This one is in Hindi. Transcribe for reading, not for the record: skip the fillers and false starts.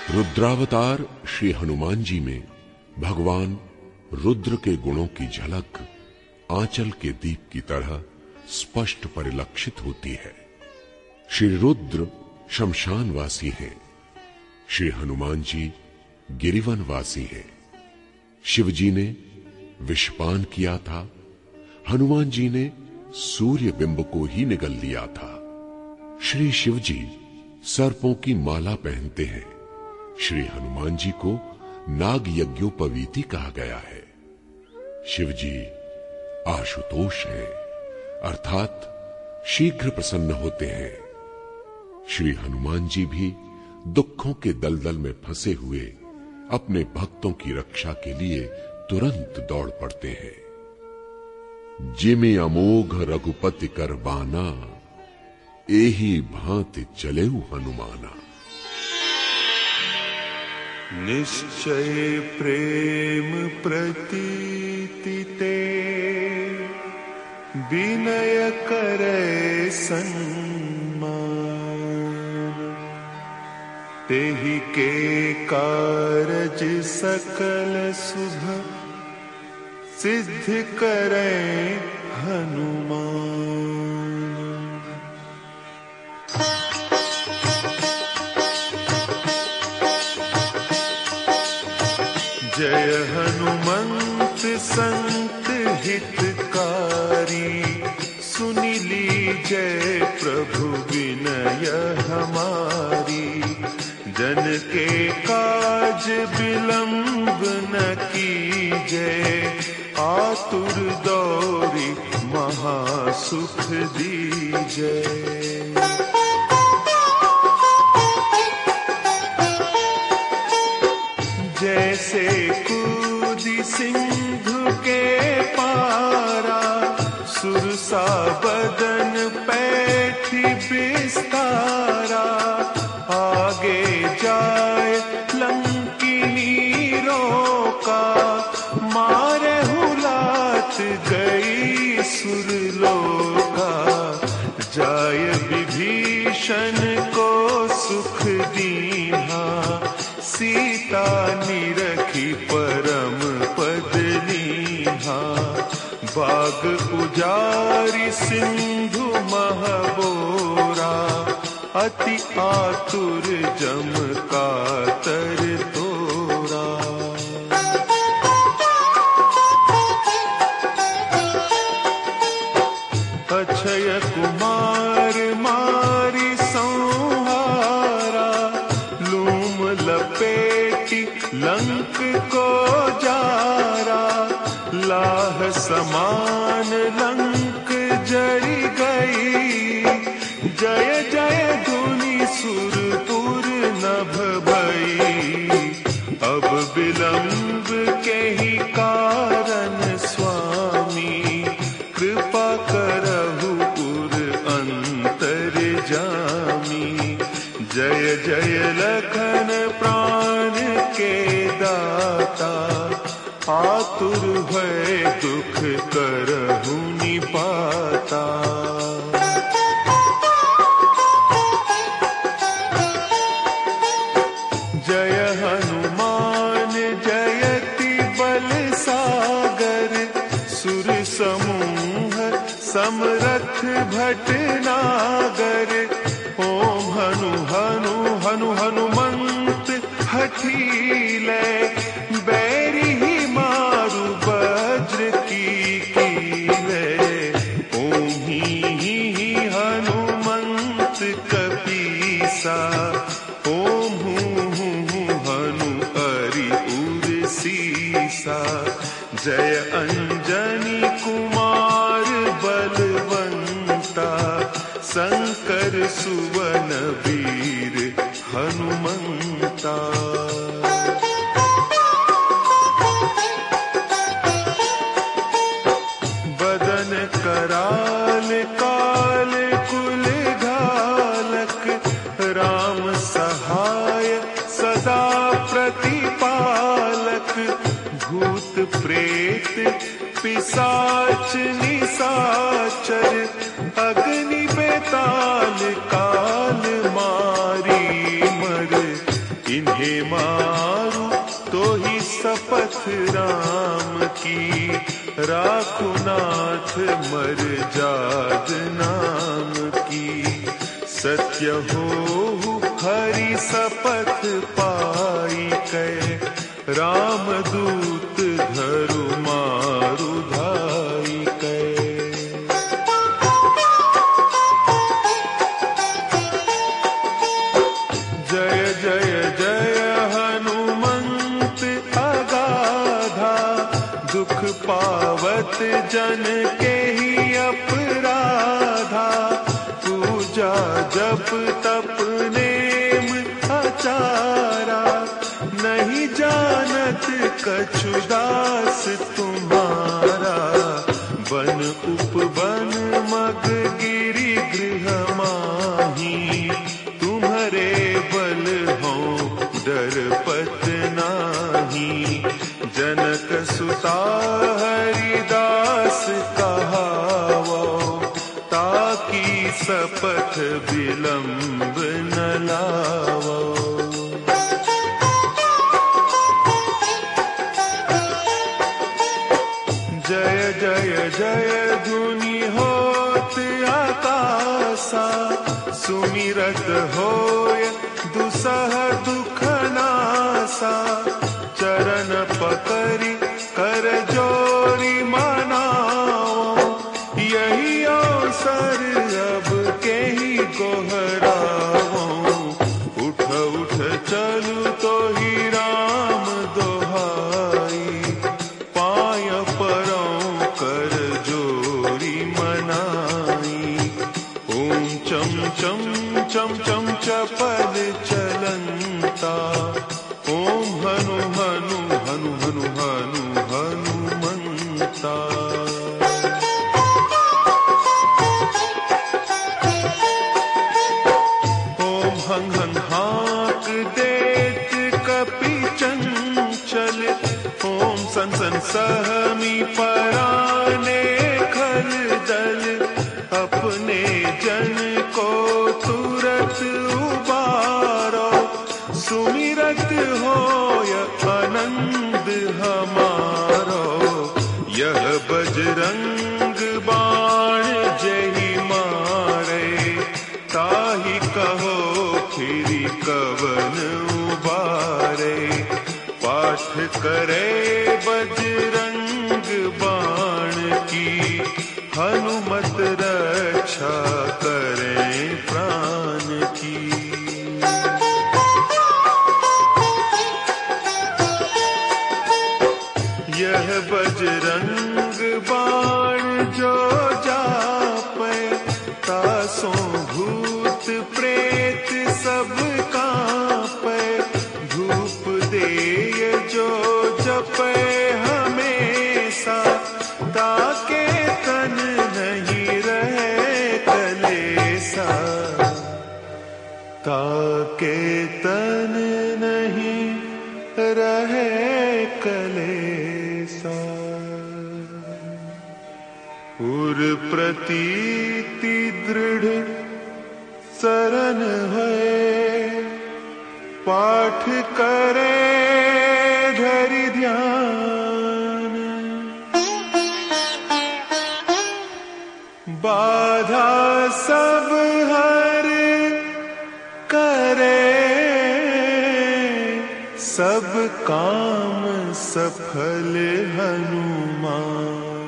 रुद्रावतार श्री हनुमान जी में भगवान रुद्र के गुणों की झलक आंचल के दीप की तरह स्पष्ट परिलक्षित होती है। श्री रुद्र शमशानवासी हैं, श्री हनुमान जी गिरिवनवासी हैं। शिव जी ने विषपान किया था, हनुमान जी ने सूर्य बिंब को ही निगल लिया था। श्री शिव जी सर्पों की माला पहनते हैं, श्री हनुमान जी को नाग यज्ञोपवीति कहा गया है। शिव जी आशुतोष हैं, अर्थात शीघ्र प्रसन्न होते हैं। श्री हनुमान जी भी दुखों के दलदल में फंसे हुए अपने भक्तों की रक्षा के लिए तुरंत दौड़ पड़ते हैं। जिमि अमोघ रघुपति कर बाना, एही भांति चलेउ हनुमाना। निश्चय प्रेम प्रतीति ते, विनय करे सन्मान। तेहि के कारज सकल शुभ, सिद्ध करे हनुमान। जय हनुमंत संत हितकारी, सुनि लीजय प्रभु विनय हमारी। जन के काज विलंब न कीजय, आतुर दौरी महासुख दीजय। जैसे कूदी सिंधु के पारा, सुरसा बदन पैठी बिस्तारा। आगे जाए लंकिनी रोका, मारे हुलात गई सुरलोका। जाय विभीषण को सुख दीन्हा, सीता निरखी परम पद लीन्हा। बाग उजारी सिंधु महबोरा, अति आतुर जम कातर तोरा। अक्षय कुमार मारी संहारा, लूम लपेटी लंक को जारा। लाह समान लंक जरी गई, जय जय धुनि सुरपुर नभ भई। अब विलंब के ही कारण स्वामी, कृपा करहु पुर अंतर जामी। जय जय लखन प्राण के दाता, आतुर भय दुख करहु निपाता। जय हनुमान जयति बल सागर, सुर समूह समरथ भटनागर। ओम हनु हनु हनु हनुमंत हठीले, बैरी ही मारु वज्र की कीले। ओम ही हनुमंत कपीसा, ओम हूँ हनु हरि उर सीसा। जय अंजनी कुमार बलवंता, शंकर सुवन वीर हनुमंता। बदन कराल काल कुल घालक, राम सहाय सदा प्रतिपालक। भूत प्रेत पिशाच निशाचर, अग्नि बेताल काल मारी मर। इन्हें हे मारू तो ही शपथ राम की, राखु नाथ मर जाद नाम की। सत्य हो हरि शपथ पाई कै, राम दूत धरु मारु धाई कै। जय जय जय हनुमंत अगाधा, दुख पावत जन के ही अपराधा। पूजा जप तप नेम आचारा, नहीं जानत कछु दास तुम्हारा। बन उपवन मग गिरि गृह माही, तुम्हारे बल हो डरपत नाही। जनक सुता हरिदास कहावो, ताकि शपथ विलंब न लावो। जय जय जय धुनि होत आकाशा, सुमिरत होय दुसह दुख नासा। चरण पकड़ि कर जोरी मनाओ, यही अवसर अब के ही गोहराओ। उठ उठ चलू तो ही राम दोहाई, पाय परों कर जोरी मनाई। ओम चम चम चम चम चपल चलंता, ओम हनु हनु हनु हनु हनु हनुमंता। ओम हं हं हाक देत कपि चंचल, ओम सन सन सहमी पराने खल दल। अपने जन को तुरत उबारो, सुमिरत होय आनंद हमारो। यह बजरंग बाण जहि मारे, ताहि कहो फिरि कवन उबारे। पाठ करे बजरंग बाण की, हनुमत रक्षा करें प्राण की। यह बजरंग बाण जो जापै, तासों भूत प्रेत सब कांपै। धूप देय जो जपै हमेशा, ताके तन नहीं रहे कलेसा। ताके तन नहीं रहे कलेसा। उर प्रतीति दृढ़ शरण है, पाठ करे धरि ध्यान। बाधा सब हर करे, सब काम सफल हनुमान।